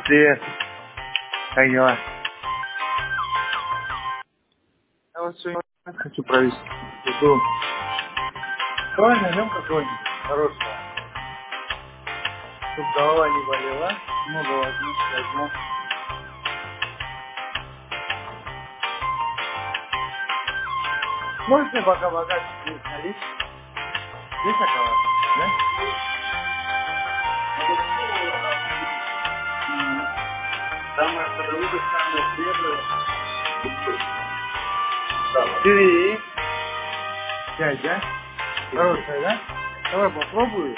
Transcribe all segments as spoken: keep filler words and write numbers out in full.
Привет. Как дела? Я вот сегодня хочу провести. Иду. Давай найдем какого-нибудь хорошего. Чтоб голова не болела. Много возьму, возьму. Можешь мне пока богатый здесь налить? Здесь оказалось, да? Самое подороже, самое свежее. Четыре. Пять, да? Хорошая, да? Давай попробую.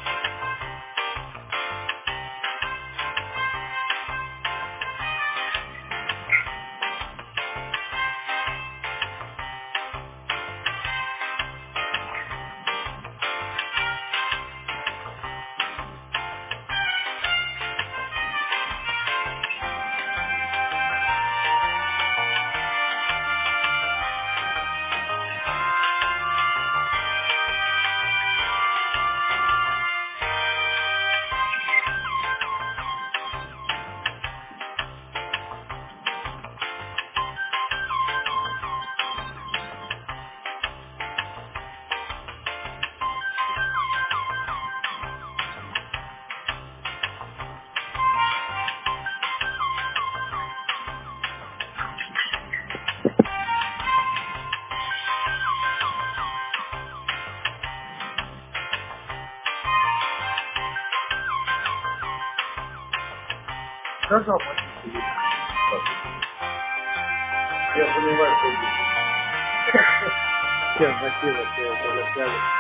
Хорошо, спасибо. Я понимаю, что... Всем спасибо, что вы